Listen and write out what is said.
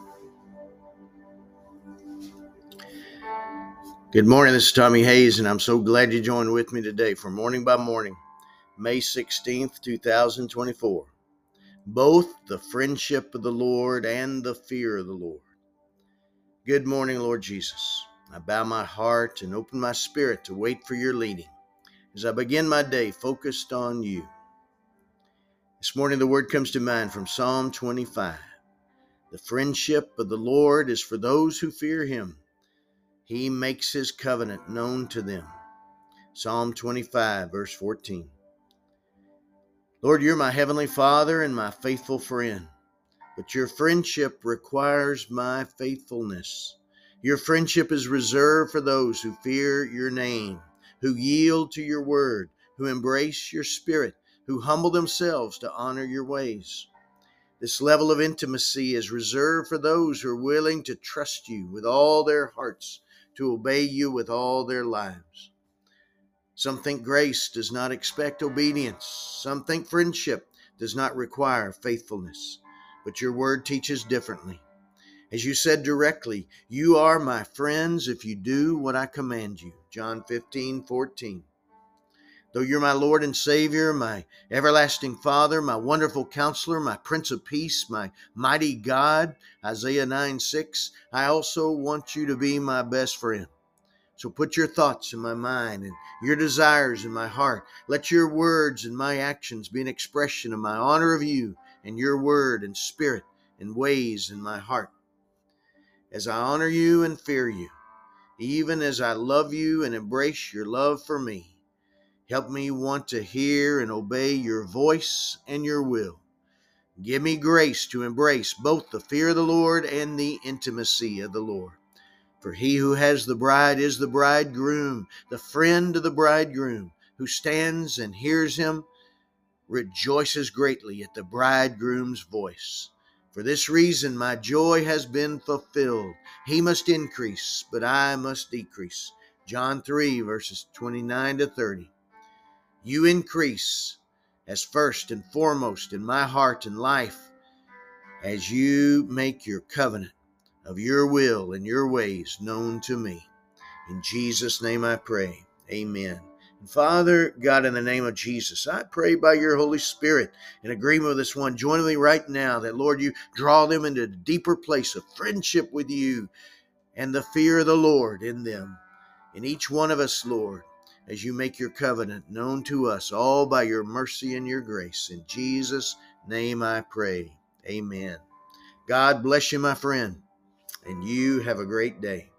Good morning. This is Tommy Hayes, and I'm so glad you joined with me today for Morning by Morning, May 16th, 2024. Both the friendship of the Lord and the fear of the Lord. Good morning, Lord Jesus. I bow my heart and open my spirit to wait for your leading as I begin my day focused on you. This morning, the word comes to mind from Psalm 25. The friendship of the Lord is for those who fear him. He makes his covenant known to them. Psalm 25, verse 14. Lord, you're my heavenly Father and my faithful friend, but your friendship requires my faithfulness. Your friendship is reserved for those who fear your name, who yield to your word, who embrace your spirit, who humble themselves to honor your ways. This level of intimacy is reserved for those who are willing to trust you with all their hearts, to obey you with all their lives. Some think grace does not expect obedience. Some think friendship does not require faithfulness. But your word teaches differently. As you said directly, you are my friends if you do what I command you. John 15:14. Though you're my Lord and Savior, my everlasting Father, my wonderful Counselor, my Prince of Peace, my mighty God, Isaiah 9:6, I also want you to be my best friend. So put your thoughts in my mind and your desires in my heart. Let your words and my actions be an expression of my honor of you and your word and spirit and ways in my heart. As I honor you and fear you, even as I love you and embrace your love for me, help me want to hear and obey your voice and your will. Give me grace to embrace both the fear of the Lord and the intimacy of the Lord. For he who has the bride is the bridegroom, the friend of the bridegroom, who stands and hears him, rejoices greatly at the bridegroom's voice. For this reason my joy has been fulfilled. He must increase, but I must decrease. John 3, verses 29 to 30. You increase as first and foremost in my heart and life as you make your covenant of your will and your ways known to me. In Jesus' name I pray. Amen. And Father, God, in the name of Jesus, I pray by your Holy Spirit in agreement with this one. Join me right now that, Lord, you draw them into a deeper place of friendship with you and the fear of the Lord in them. In each one of us, Lord, as you make your covenant known to us, all by your mercy and your grace. In Jesus' name I pray. Amen. God bless you, my friend, and you have a great day.